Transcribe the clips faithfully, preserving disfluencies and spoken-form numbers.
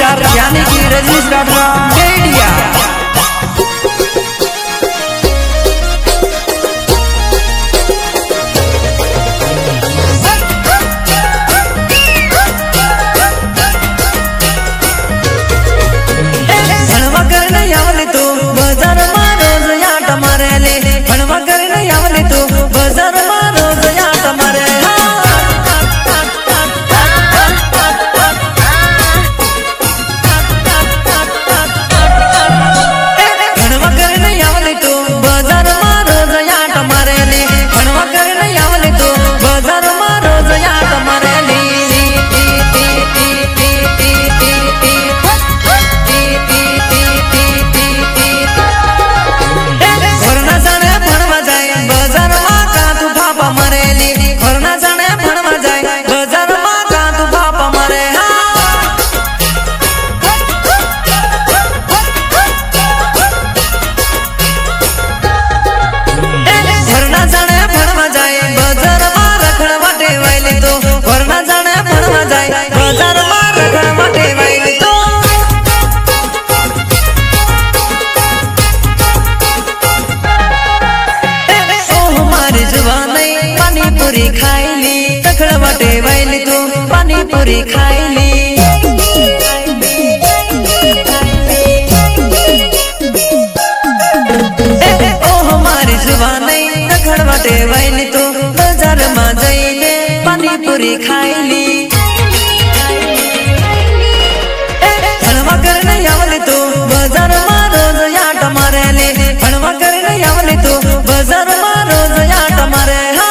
Star यानी कि रजनीश राठवा बेडिया। पूरी खाईली तखड़ बटे वैली तू पानी पूरी खाईली। ओ हमारी जुबानी तखड़ बटे वैली तू बाजार में जाइले पानी पूरी खाईली। हलवा करने आवली तू बाजार में रोज याट मारेली। हलवा करने आवली तू बाजार में रोज याट मारे।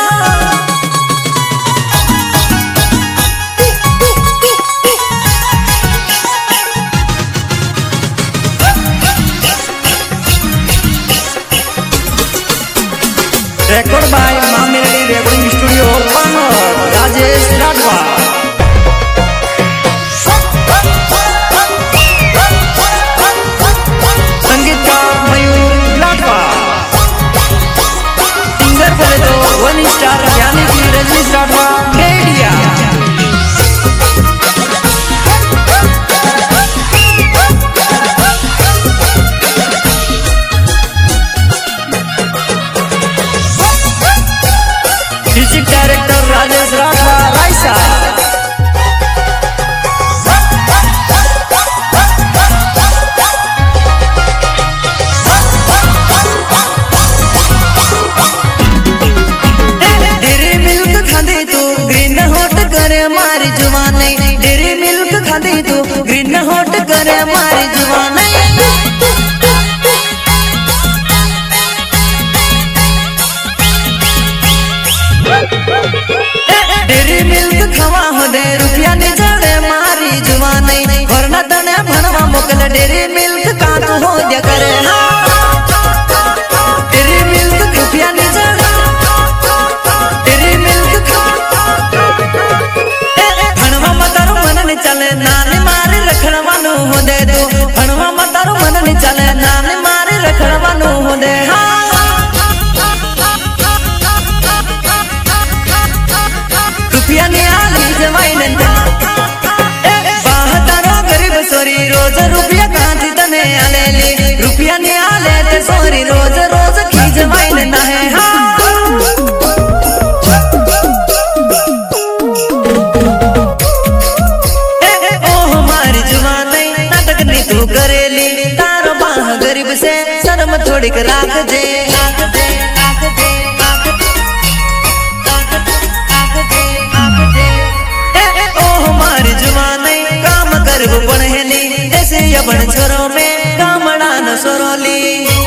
Record by Maa melody recording studio Panor Rajesh Rathwa. संगीतकार मयूर राठवा। सिंगर बोले तो वन स्टार यानी कि Rajnish Rathwa Bedia. Music director Rajesh Rathwa Raisa. Dairy milk खादी तू ग्रीन हॉट करे मारी जुबानी। डेरी मिल्क खादी तू ग्रीन हॉट करे मारी जुबानी। डेरी मिल्क खवा हो दे रुपया निजड़े मारी जुबानी। वरना तने भणवा मोकल डेरी मिल्क का तू हो जा करे। डेरी मिल्क रुपया निजड़े डेरी मिल्क भणवा मतारो मन नहीं चले नानी मारी रखड़वानु हो दे दो। भणवा मतारो मन नहीं चले नानी मारी रखड़वानु हो दे। रुपया नहीं आली जवाइन बाहतारो गरीब सोरी रोज रुपया कांची तने आलेली। रुपया नहीं आले ते सोरी रोज रोज की जवाइन ना है। ओ हमारी जुबानी नाटक नहीं तू करेली। तारो बाह गरीब से शर्म थोड़ी कर राख दे। जैसे यबन छोरों में कामड़ा न सोरोली।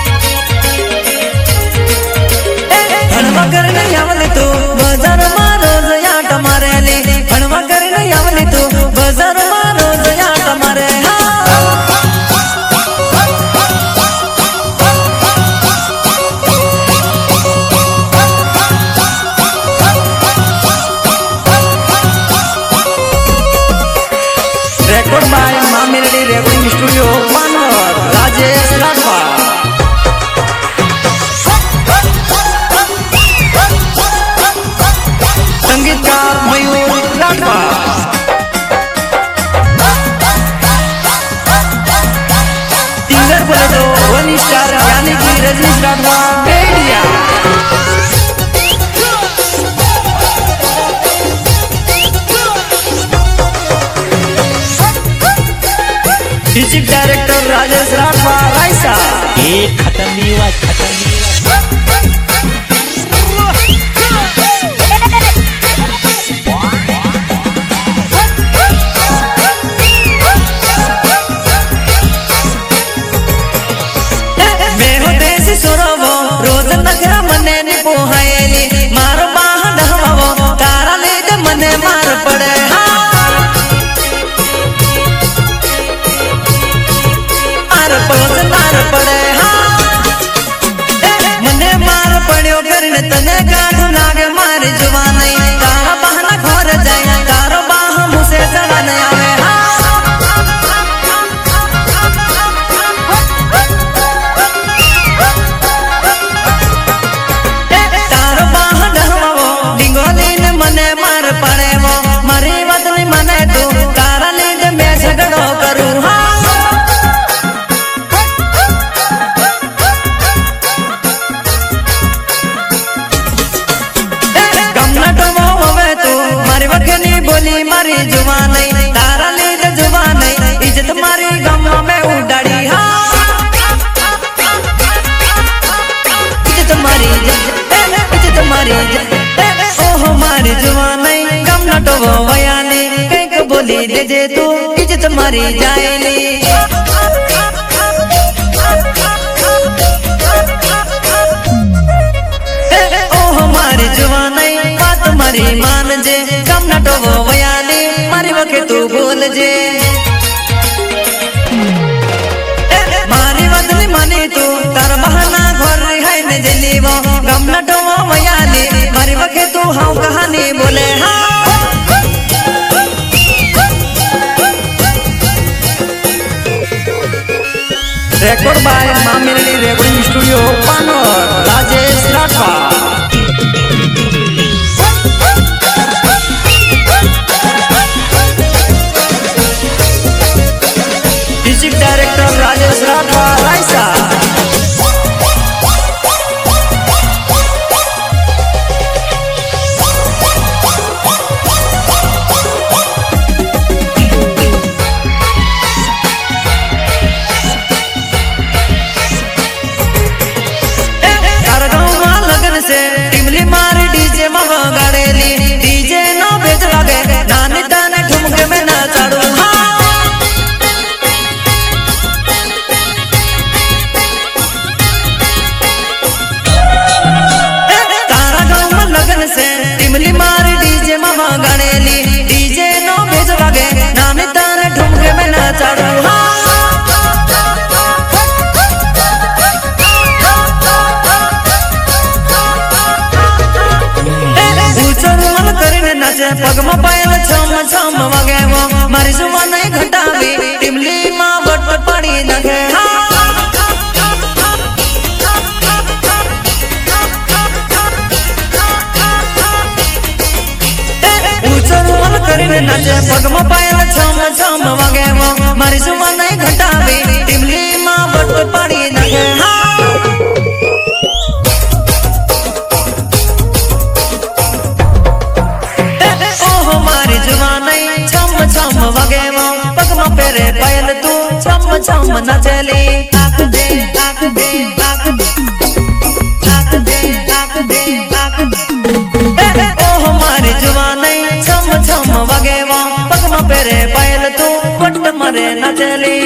हणवा करने आवले तू बाजार में रोज याट मारेली। हणवा करने आवले तू बाजार में रोज याट मारे। Record by Maa melody recording studio Panor Rajesh Rathwa. संगीतकार मयूर राठवा। रजनीश राठवा बेड़िया म्यूजिक डायरेक्टर राजेश राठवा रायसा ये खत्म नहीं हुआ खत्म नहीं हुआ रोज नखरा मने नि पोहायली मारो बाह डहवावो तारा ले दे मने मार पड़े मार पड़ोस मार पड़े मने मार पड़ियो करने तने गाढ़ नागे मारी जुबानी तारा बहना घोर जाए तारो बाह मुझसे जवान आवे पड़े वो मरी बदली मने तू तारा लीड में झगड़ो करूँ गमनट वो होवे तू मरी वखनी बोली मरी जुबान तारा लीड जुबान इज्जत मारी गम में उड़ाड़ी इज्जत मारी इज्जत मारी ओह मारी जुबान तो वो बयानी कहीं को बोली दे दे तू इज्जत मारी जाएली ओ हमारी जुबानी बात मारी मान जे कम न तो वो बयानी मारी वके तू बोल जे मारी बदली मानी तू तार बहाना घर है न जली वो कम न तो वो बयानी मारी वके तू हाँ कहानी बोले हाँ रेकॉर्ड बाय मामिली recording studio Panor Rajesh Rathwa music director Rajesh Rathwa Raisa Timli मारी डीजे मवा गाड़ेली डीजे नो बेच लगे नानी ताने ठुमके में ना चढ़ू तारा गाँव में लगन से टिमली मारी डीजे मवा गाड़ेली डीजे नो बेच लगे नानी ताने ठुमके में ना चढ़ू पगमा पायल छम छम वगे वो मारी जुबान घटावी टिमली माँ बट पड़ी नखे ऊंचल करने नचे पगमा पायल छम छम वगे वो मारी जुबान घटावी टिमली माँ बट पड़ी नखे छम छम वगे वो पगमा पेरे पायल तू छम छम नचली आँख दे आँख दे आँख दे आँख दे आँख दे आँख दे ओ हमारी जुबानी छम छम वगे वो पगमा पेरे पायल तू पट मरे नचली